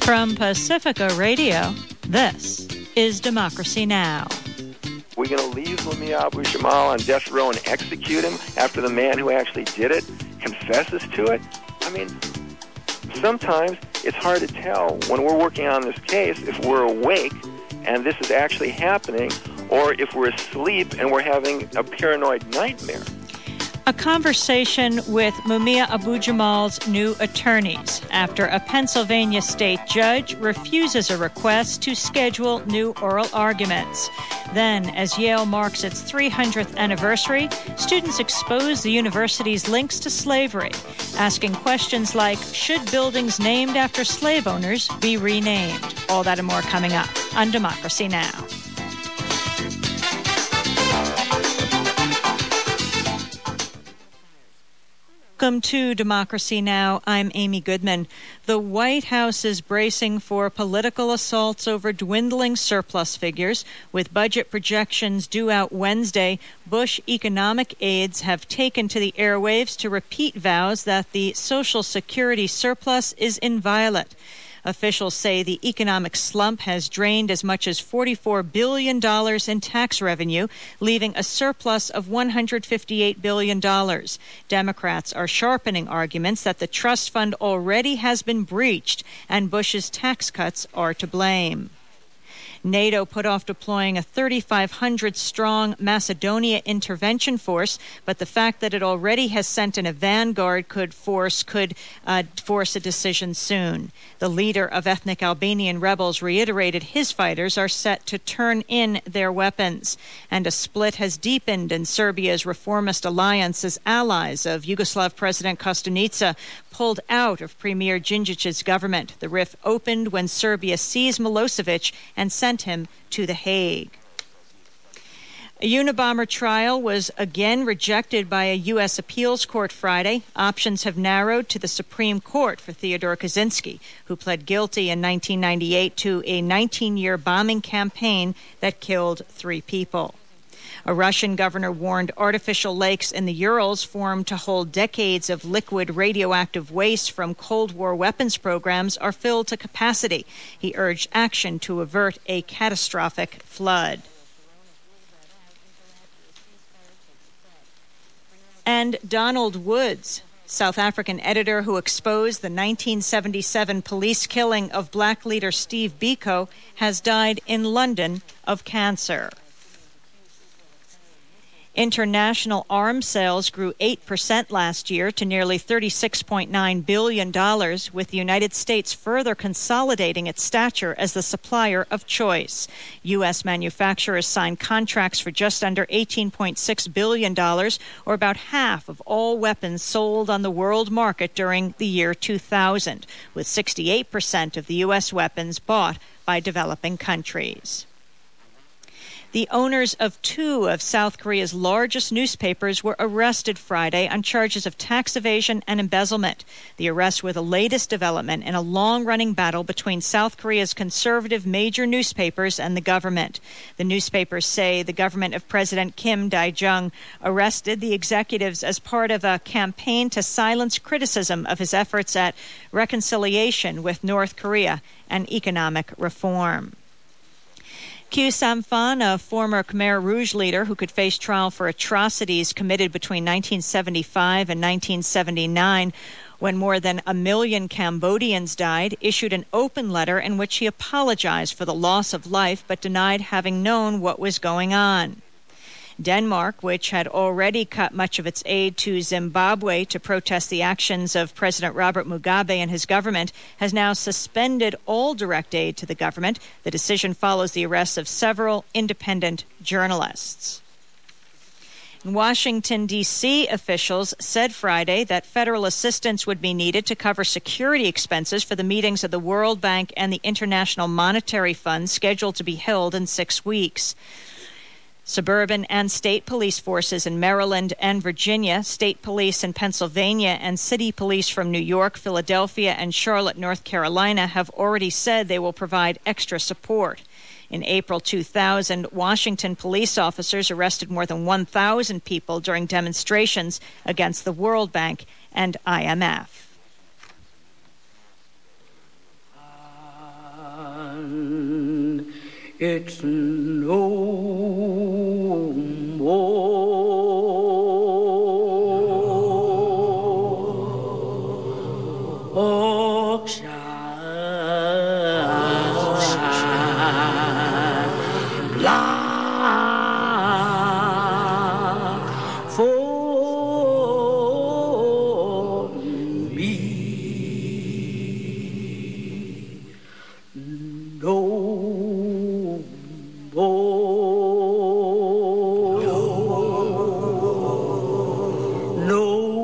From Pacifica Radio, this is Democracy Now! We're going to leave Mumia Abu-Jamal on death row and execute him after the man who actually did it confesses to it? I mean, sometimes it's hard to tell when we're working on this case if we're awake and this is actually happening, or if we're asleep and we're having a paranoid nightmare. A conversation with Mumia Abu-Jamal's new attorneys after a Pennsylvania state judge refuses a request to schedule new oral arguments. Then, as Yale marks its 300th anniversary, students expose the university's links to slavery, asking questions like, should buildings named after slave owners be renamed? All that and more coming up on Democracy Now! Welcome to Democracy Now! I'm Amy Goodman. The White House is bracing for political assaults over dwindling surplus figures. With budget projections due out Wednesday, Bush economic aides have taken to the airwaves to repeat vows that the Social Security surplus is inviolate. Officials say the economic slump has drained as much as $44 billion in tax revenue, leaving a surplus of $158 billion. Democrats are sharpening arguments that the trust fund already has been breached and Bush's tax cuts are to blame. NATO put off deploying a 3,500-strong Macedonia intervention force, but the fact that it already has sent in a vanguard could force a decision soon. The leader of ethnic Albanian rebels reiterated his fighters are set to turn in their weapons. And a split has deepened in Serbia's reformist alliance as allies of Yugoslav President Kostunica pulled out of Premier Djindjic's government. The rift opened when Serbia seized Milosevic and sent him to The Hague. A Unabomber trial was again rejected by a U.S. appeals court Friday. Options have narrowed to the Supreme Court for Theodore Kaczynski, who pled guilty in 1998 to a 19-year bombing campaign that killed 3 people. A Russian governor warned artificial lakes in the Urals formed to hold decades of liquid radioactive waste from Cold War weapons programs are filled to capacity. He urged action to avert a catastrophic flood. And Donald Woods, South African editor who exposed the 1977 police killing of black leader Steve Biko, has died in London of cancer. International arms sales grew 8% last year to nearly $36.9 billion, with the United States further consolidating its stature as the supplier of choice. U.S. manufacturers signed contracts for just under $18.6 billion, or about half of all weapons sold on the world market during the year 2000, with 68% of the U.S. weapons bought by developing countries. The owners of 2 of South Korea's largest newspapers were arrested Friday on charges of tax evasion and embezzlement. The arrests were the latest development in a long-running battle between South Korea's conservative major newspapers and the government. The newspapers say the government of President Kim Dae-jung arrested the executives as part of a campaign to silence criticism of his efforts at reconciliation with North Korea and economic reform. Khieu Samphan, a former Khmer Rouge leader who could face trial for atrocities committed between 1975 and 1979, when more than 1 million Cambodians died, issued an open letter in which he apologized for the loss of life but denied having known what was going on. Denmark, which had already cut much of its aid to Zimbabwe to protest the actions of President Robert Mugabe and his government, has now suspended all direct aid to the government. The decision follows the arrest of several independent journalists. Washington, D.C. officials said Friday that federal assistance would be needed to cover security expenses for the meetings of the World Bank and the International Monetary Fund scheduled to be held in 6 weeks. Suburban and state police forces in Maryland and Virginia, state police in Pennsylvania, and city police from New York, Philadelphia, and Charlotte, North Carolina have already said they will provide extra support. In April 2000, Washington police officers arrested more than 1,000 people during demonstrations against the World Bank and IMF. It's no more auction block for me. No more, no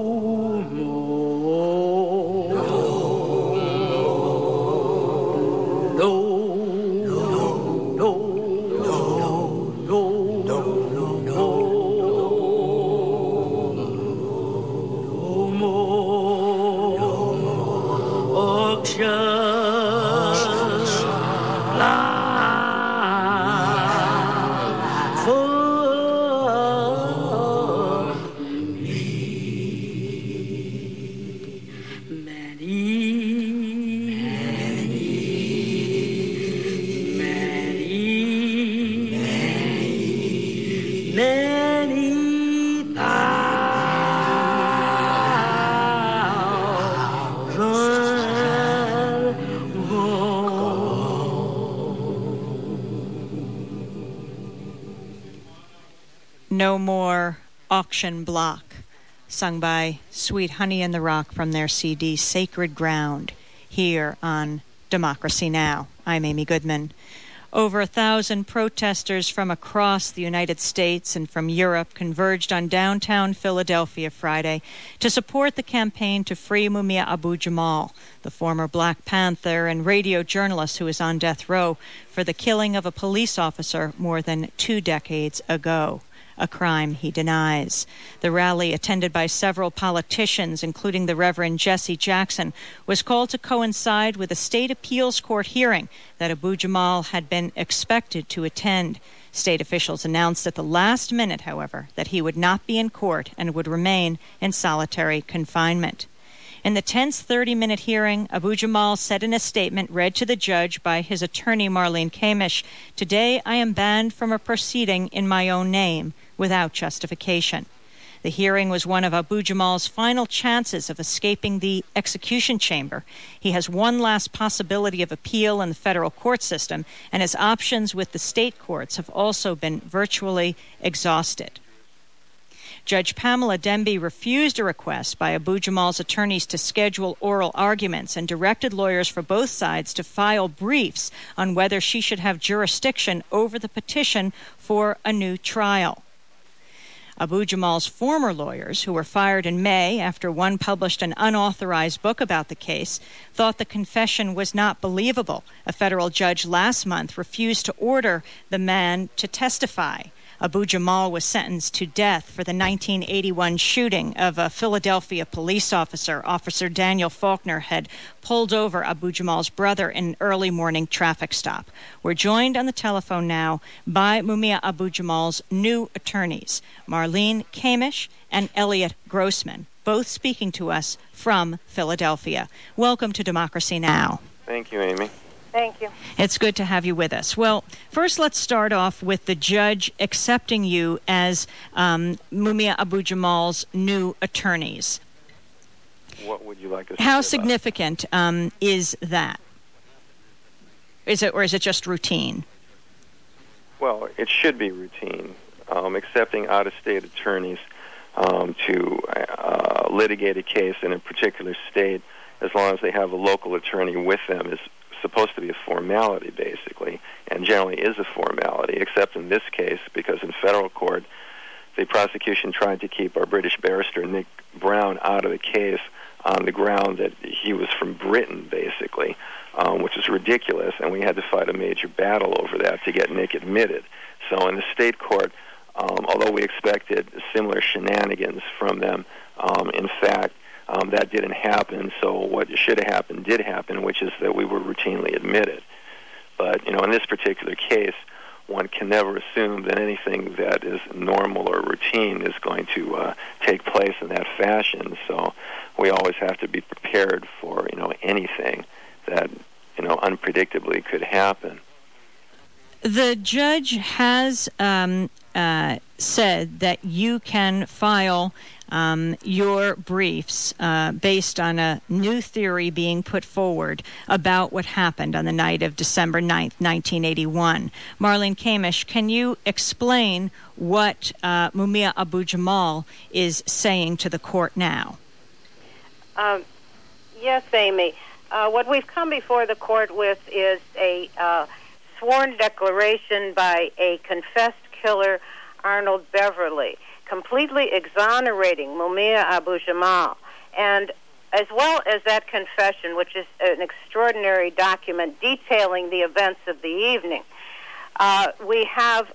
more, no, no, more auction. No More Auction Block, sung by Sweet Honey in the Rock from their CD Sacred Ground, here on Democracy Now! I'm Amy Goodman. Over 1,000 protesters from across the United States and from Europe converged on downtown Philadelphia Friday to support the campaign to free Mumia Abu-Jamal, the former Black Panther and radio journalist who is on death row for the killing of a police officer more than 2 decades ago, a crime he denies. The rally, attended by several politicians, including the Reverend Jesse Jackson, was called to coincide with a state appeals court hearing that Abu-Jamal had been expected to attend. State officials announced at the last minute, however, that he would not be in court and would remain in solitary confinement. In the tense 30-minute hearing, Abu-Jamal said in a statement read to the judge by his attorney Marlene Kamish, "Today I am banned from a proceeding in my own name without justification." The hearing was one of Abu-Jamal's final chances of escaping the execution chamber. He has one last possibility of appeal in the federal court system, and his options with the state courts have also been virtually exhausted. Judge Pamela Demby refused a request by Abu-Jamal's attorneys to schedule oral arguments and directed lawyers for both sides to file briefs on whether she should have jurisdiction over the petition for a new trial. Abu-Jamal's former lawyers, who were fired in May after one published an unauthorized book about the case, thought the confession was not believable. A federal judge last month refused to order the man to testify. Abu-Jamal was sentenced to death for the 1981 shooting of a Philadelphia police officer. Officer Daniel Faulkner had pulled over Abu-Jamal's brother in an early morning traffic stop. We're joined on the telephone now by Mumia Abu-Jamal's new attorneys, Marlene Kamish and Elliot Grossman, both speaking to us from Philadelphia. Welcome to Democracy Now! Thank you, Amy. Thank you. It's good to have you with us. Well, first let's start off with the judge accepting you as Mumia Abu-Jamal's new attorneys. What would you like us to How say significant is that? Is it just routine? Well, it should be routine. Accepting out-of-state attorneys to litigate a case in a particular state, as long as they have a local attorney with them, is supposed to be a formality, basically, and generally is a formality, except in this case, because in federal court, the prosecution tried to keep our British barrister, Nick Brown, out of the case on the ground that he was from Britain, basically, which is ridiculous, and we had to fight a major battle over that to get Nick admitted. So in the state court, although we expected similar shenanigans from them, in fact, that didn't happen, so what should have happened did happen, which is that we were routinely admitted. But, in this particular case, one can never assume that anything that is normal or routine is going to take place in that fashion, so we always have to be prepared for, anything that, unpredictably could happen. The judge has said that you can file your briefs based on a new theory being put forward about what happened on the night of December 9th, 1981. Marlene Kamish, can you explain what Mumia Abu-Jamal is saying to the court now? Yes, Amy. What we've come before the court with is a sworn declaration by a confessed killer, Arnold Beverly, completely exonerating Mumia Abu-Jamal. And as well as that confession, which is an extraordinary document detailing the events of the evening, we have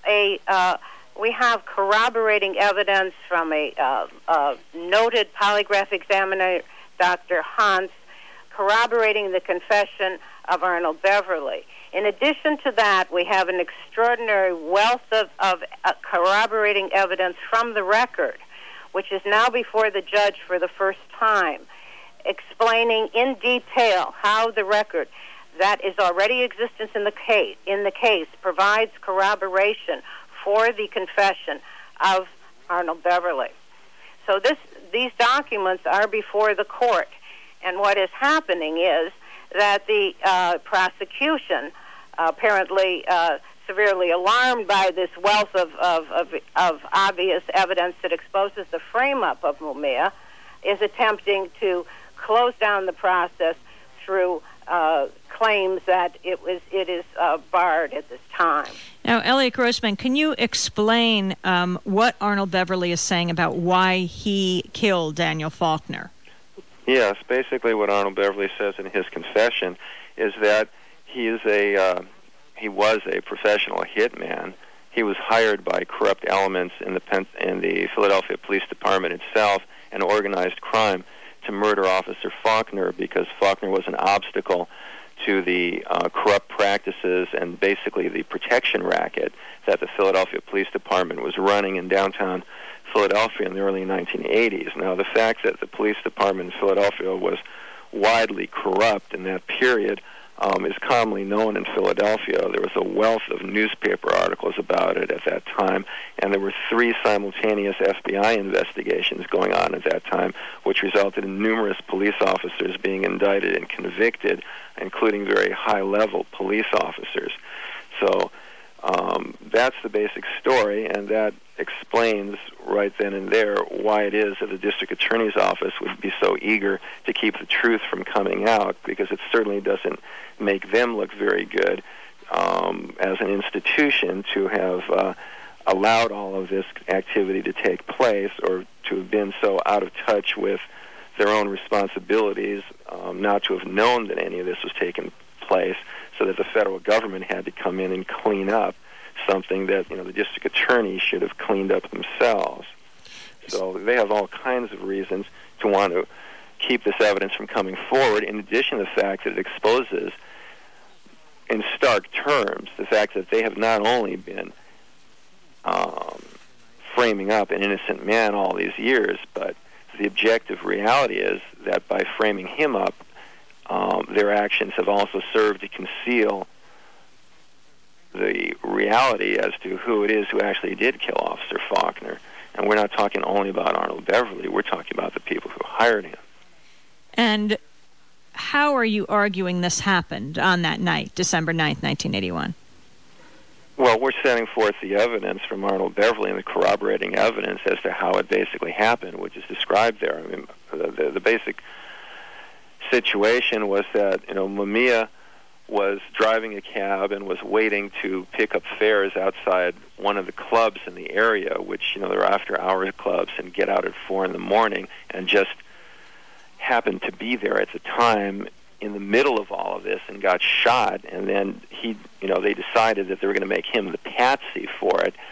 corroborating evidence from a noted polygraph examiner, Dr. Hans, corroborating the confession of Arnold Beverly. In addition to that, we have an extraordinary wealth of corroborating evidence from the record, which is now before the judge for the first time, explaining in detail how the record that is already in existence in the case provides corroboration for the confession of Arnold Beverly. So these documents are before the court, and what is happening is that the prosecution, apparently severely alarmed by this wealth of obvious evidence that exposes the frame-up of Mumia, is attempting to close down the process through claims that it is barred at this time. Now, Elliot Grossman, can you explain what Arnold Beverly is saying about why he killed Daniel Faulkner? Yes, basically what Arnold Beverly says in his confession is that he was a professional hitman. He was hired by corrupt elements in the Philadelphia Police Department itself and organized crime to murder Officer Faulkner because Faulkner was an obstacle to the corrupt practices and basically the protection racket that the Philadelphia Police Department was running in downtown Philadelphia in the early 1980s. Now, the fact that the police department in Philadelphia was widely corrupt in that period is commonly known in Philadelphia. There was a wealth of newspaper articles about it at that time, and there were 3 simultaneous FBI investigations going on at that time, which resulted in numerous police officers being indicted and convicted, including very high-level police officers. So that's the basic story, and that explains right then and there why it is that the district attorney's office would be so eager to keep the truth from coming out, because it certainly doesn't make them look very good as an institution to have allowed all of this activity to take place, or to have been so out of touch with their own responsibilities, not to have known that any of this was taking place, so that the federal government had to come in and clean up something that the district attorney should have cleaned up themselves. So they have all kinds of reasons to want to keep this evidence from coming forward, in addition to the fact that it exposes in stark terms the fact that they have not only been framing up an innocent man all these years, but the objective reality is that by framing him up, their actions have also served to conceal the reality as to who it is who actually did kill Officer Faulkner. And we're not talking only about Arnold Beverly, we're talking about the people who hired him. And how are you arguing this happened on that night, December 9th, 1981? Well, we're setting forth the evidence from Arnold Beverly and the corroborating evidence as to how it basically happened, which is described there. I mean, the basic situation was that, Mumia was driving a cab and was waiting to pick up fares outside one of the clubs in the area, which, they're after-hours clubs and get out at 4 in the morning, and just happened to be there at the time in the middle of all of this and got shot. And then they decided that they were going to make him the patsy for it,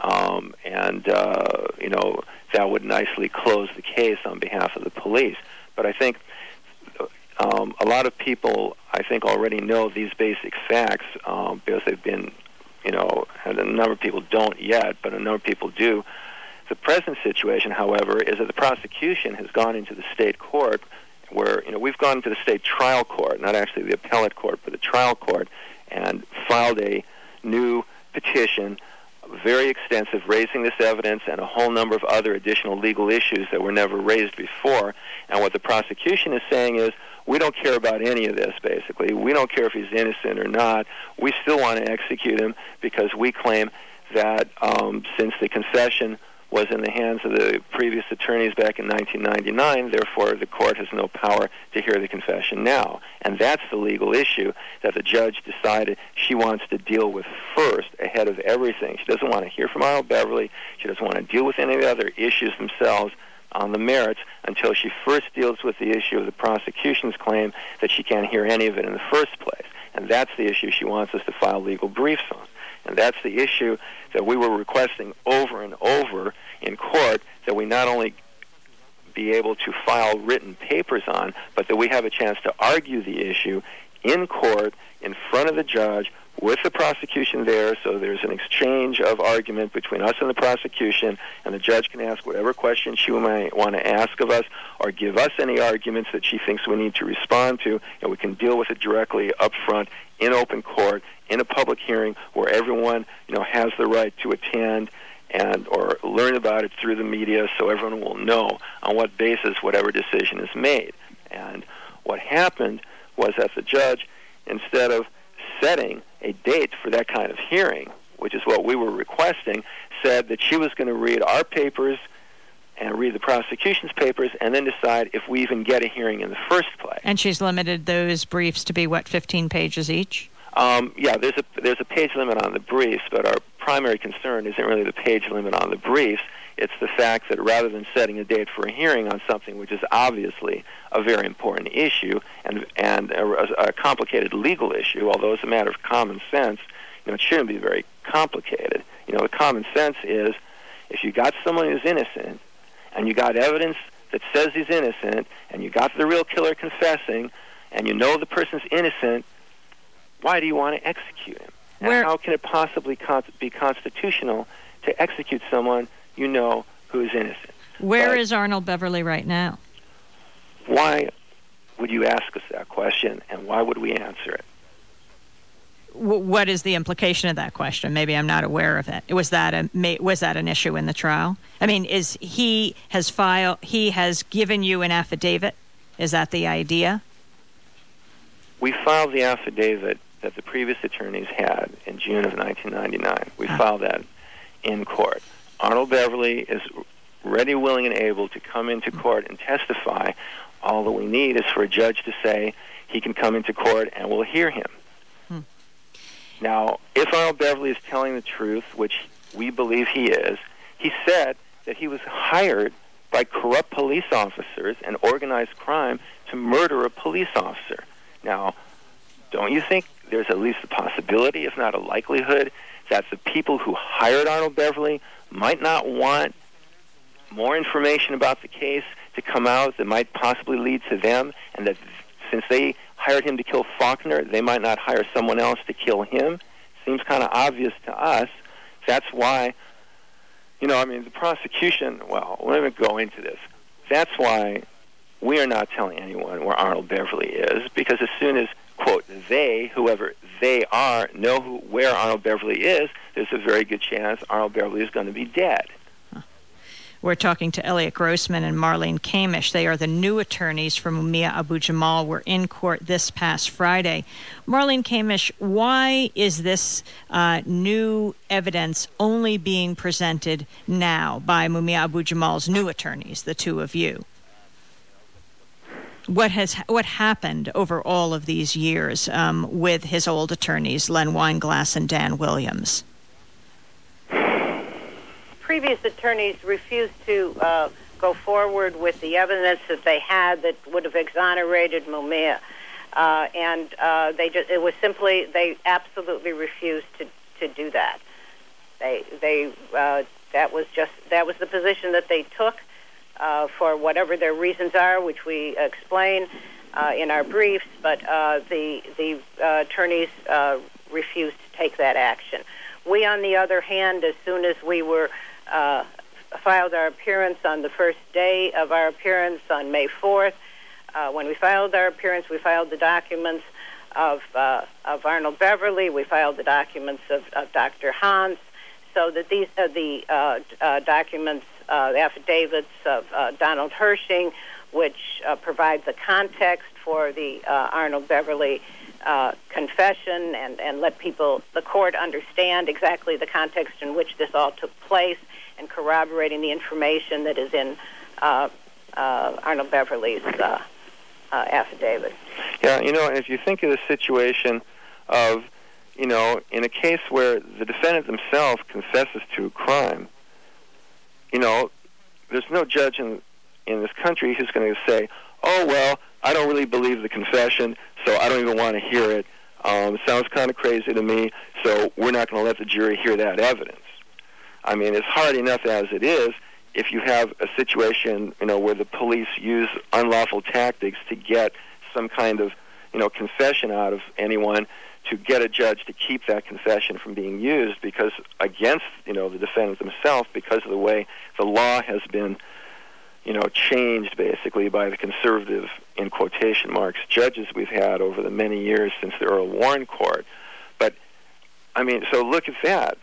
that would nicely close the case on behalf of the police. But I think a lot of people, already know these basic facts because they've been, and a number of people don't yet, but a number of people do. The present situation, however, is that the prosecution has gone into the state court where, we've gone to the state trial court, not actually the appellate court, but the trial court, and filed a new petition, very extensive, raising this evidence and a whole number of other additional legal issues that were never raised before. And what the prosecution is saying is, we don't care about any of this, basically. We don't care if he's innocent or not. We still want to execute him because we claim that since the confession was in the hands of the previous attorneys back in 1999, therefore the court has no power to hear the confession now. And that's the legal issue that the judge decided she wants to deal with first, ahead of everything. She doesn't want to hear from Arnold Beverly. She doesn't want to deal with any of the other issues themselves on the merits until she first deals with the issue of the prosecution's claim that she can't hear any of it in the first place. And that's the issue she wants us to file legal briefs on. And that's the issue that we were requesting over and over in court, that we not only be able to file written papers on, but that we have a chance to argue the issue in court in front of the judge with the prosecution there, so there's an exchange of argument between us and the prosecution, and the judge can ask whatever questions she might want to ask of us or give us any arguments that she thinks we need to respond to, and we can deal with it directly up front in open court, in a public hearing where everyone, has the right to attend and or learn about it through the media, so everyone will know on what basis whatever decision is made. And what happened was that the judge, instead of setting a date for that kind of hearing, which is what we were requesting, said that she was going to read our papers and read the prosecution's papers and then decide if we even get a hearing in the first place. And she's limited those briefs to be, 15 pages each? Yeah, there's a page limit on the briefs, but our primary concern isn't really the page limit on the briefs. It's the fact that rather than setting a date for a hearing on something which is obviously a very important issue and a complicated legal issue, although it's a matter of common sense, it shouldn't be very complicated. The common sense is if you got someone who's innocent and you got evidence that says he's innocent and you got the real killer confessing and you know the person's innocent, why do you want to execute him? And how can it possibly be constitutional to execute someone you know who is innocent? Where is Arnold Beverly right now? Why would you ask us that question, and why would we answer it? What is the implication of that question? Maybe I'm not aware of it. Was that an issue in the trial? I mean, he has given you an affidavit? Is that the idea? We filed the affidavit that the previous attorneys had in June of 1999. We filed that in court. Arnold Beverly is ready, willing, and able to come into court and testify. All that we need is for a judge to say he can come into court and we'll hear him. Now, if Arnold Beverly is telling the truth, which we believe he is, he said that he was hired by corrupt police officers and organized crime to murder a police officer. Now, don't you think there's at least a possibility, if not a likelihood, that the people who hired Arnold Beverly might not want more information about the case to come out that might possibly lead to them, and that since they hired him to kill Faulkner, they might not hire someone else to kill him? Seems kind of obvious to us. That's why, the prosecution, let me go into this. That's why we are not telling anyone where Arnold Beverly is, because as soon as, quote, they, whoever they are, know where Arnold Beverly is, there's a very good chance Arnold Beverly is going to be dead. We're talking to Elliot Grossman and Marlene Kamish. They are the new attorneys for Mumia Abu-Jamal. Were in court this past Friday. Marlene Kamish, why is this new evidence only being presented now by Mumia Abu-Jamal's new attorneys, the two of you? What happened over all of these years with his old attorneys, Len Weinglass and Dan Williams? Previous attorneys refused to go forward with the evidence that they had that would have exonerated Mumia, and they absolutely refused to do that. That was the position that they took for whatever their reasons are, which we explain in our briefs. But the attorneys refused to take that action. We, on the other hand, as soon as we were filed our appearance on the first day of our appearance on May 4th. When we filed our appearance, we filed the documents of Arnold Beverly. We filed the documents of Dr. Hans, so that these documents, the affidavits of Donald Hershing, which provides a context for the Arnold Beverly confession and let the court understand exactly the context in which this all took place, and corroborating the information that is in Arnold Beverly's affidavit. Yeah, if you think of the situation of, in a case where the defendant himself confesses to a crime, there's no judge in this country who's going to say, oh, well, I don't really believe the confession, so I don't even want to hear it. It sounds kind of crazy to me, so we're not going to let the jury hear that evidence. I mean, it's hard enough as it is if you have a situation, where the police use unlawful tactics to get some kind of, confession out of anyone, to get a judge to keep that confession from being used because against, the defendant himself, because of the way the law has been, changed basically by the conservative, in quotation marks, judges we've had over the many years since the Earl Warren Court. But, so look at that,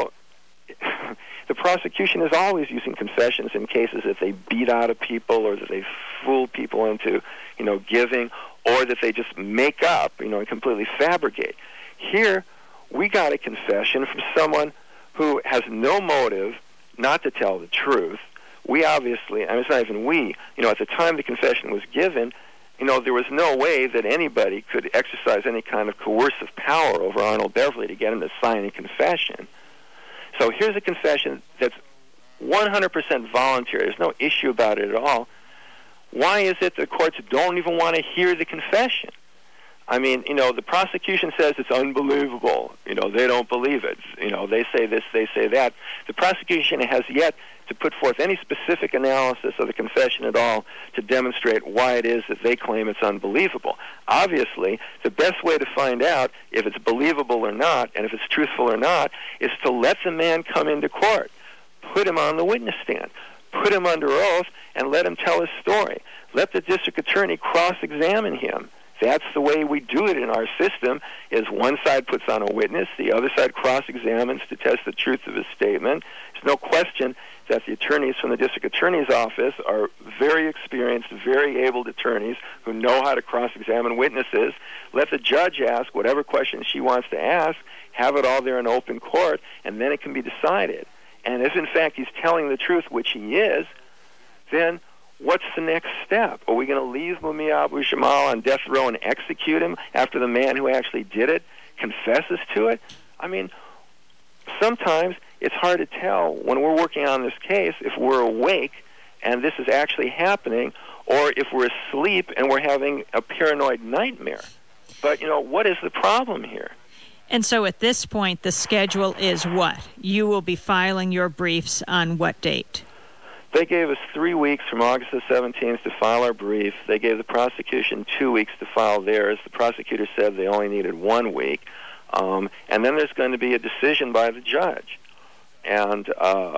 The prosecution is always using confessions in cases that they beat out of people or that they fool people into, giving, or that they just make up, and completely fabricate. Here, we got a confession from someone who has no motive not to tell the truth. We obviously, it's not even we, at the time the confession was given, there was no way that anybody could exercise any kind of coercive power over Arnold Beverly to get him to sign a confession. So here's a confession that's 100% voluntary. There's no issue about it at all. Why is it the courts don't even want to hear the confession? The prosecution says it's unbelievable. They don't believe it. They say this, they say that. The prosecution has yet to put forth any specific analysis of the confession at all to demonstrate why it is that they claim it's unbelievable. Obviously, the best way to find out if it's believable or not, and if it's truthful or not, is to let the man come into court, put him on the witness stand, put him under oath, and let him tell his story. Let the district attorney cross-examine him. That's the way we do it in our system, is one side puts on a witness, the other side cross-examines to test the truth of his statement. There's no question that the attorneys from the district attorney's office are very experienced, very able attorneys who know how to cross-examine witnesses. Let the judge ask whatever questions she wants to ask, have it all there in open court, and then it can be decided. And if, in fact, he's telling the truth, which he is, then what's the next step? Are we going to leave Mumia Abu-Jamal on death row and execute him after the man who actually did it confesses to it? Sometimes it's hard to tell when we're working on this case if we're awake and this is actually happening, or if we're asleep and we're having a paranoid nightmare. But, what is the problem here? And so at this point, the schedule is what? You will be filing your briefs on what date? They gave us 3 weeks from August the 17th to file our brief. They gave the prosecution 2 weeks to file theirs. The prosecutor said they only needed 1 week. And then there's going to be a decision by the judge. And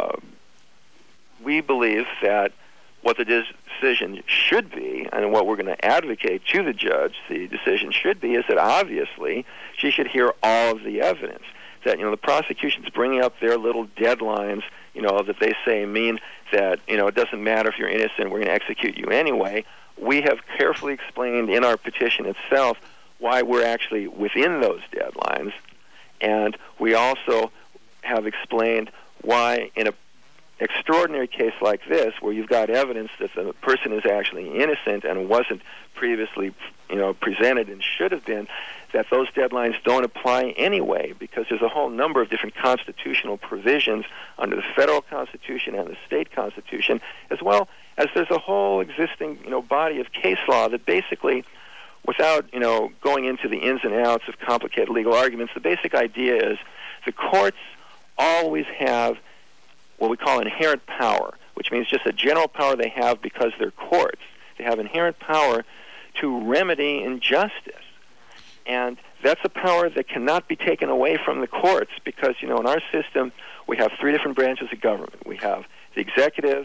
we believe that what the decision should be, and what we're going to advocate to the judge, the decision should be, is that obviously she should hear all of the evidence. That, the prosecution's bringing up their little deadlines, that they say mean that, it doesn't matter if you're innocent, we're going to execute you anyway. We have carefully explained in our petition itself why we're actually within those deadlines. And we also have explained why in an extraordinary case like this, where you've got evidence that the person is actually innocent and wasn't previously, presented and should have been, that those deadlines don't apply anyway, because there's a whole number of different constitutional provisions under the federal constitution and the state constitution, as well as there's a whole existing, body of case law that basically, without, going into the ins and outs of complicated legal arguments, the basic idea is the courts always have what we call inherent power, which means just a general power they have because they're courts. They have inherent power to remedy injustice. And that's a power that cannot be taken away from the courts because, in our system, we have 3 different branches of government. We have the executive,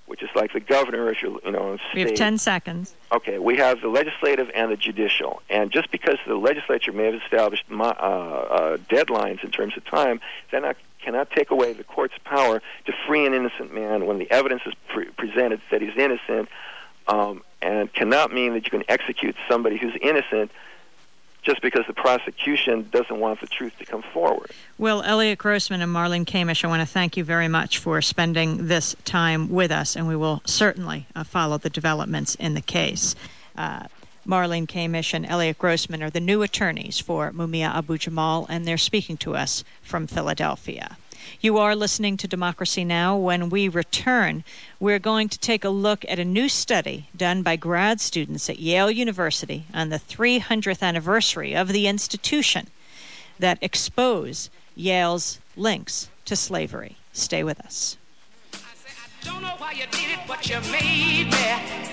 which is like the governor, if you're, in state. We have 10 seconds. Okay, we have the legislative and the judicial. And just because the legislature may have established deadlines in terms of time, that cannot take away the court's power to free an innocent man when the evidence is presented that he's innocent, and cannot mean that you can execute somebody who's innocent just because the prosecution doesn't want the truth to come forward. Well, Elliot Grossman and Marlene Kamish, I want to thank you very much for spending this time with us, and we will certainly follow the developments in the case. Marlene Kamish and Elliot Grossman are the new attorneys for Mumia Abu-Jamal, and they're speaking to us from Philadelphia. You are listening to Democracy Now! When we return, we're going to take a look at a new study done by grad students at Yale University on the 300th anniversary of the institution that expose Yale's links to slavery. Stay with us. I don't know why you did it, but you made me.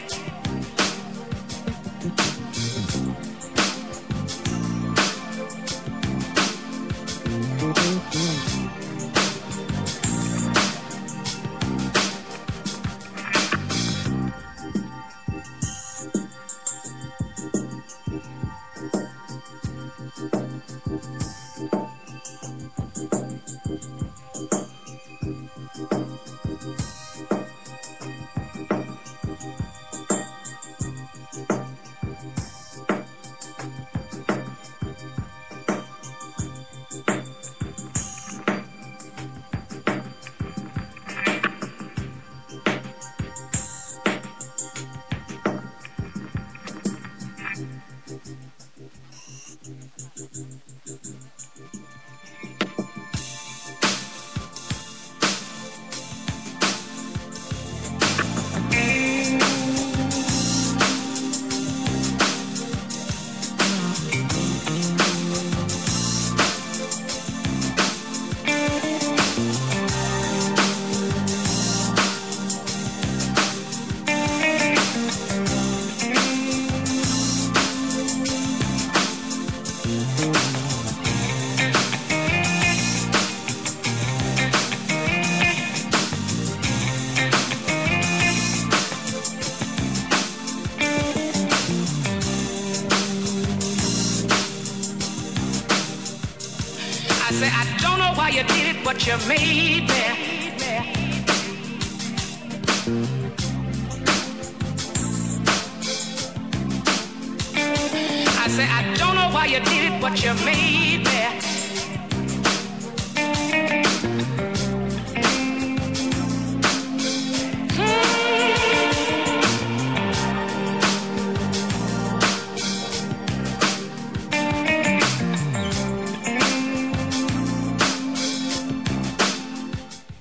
But you made me. I say I don't know why you did it, but you made me.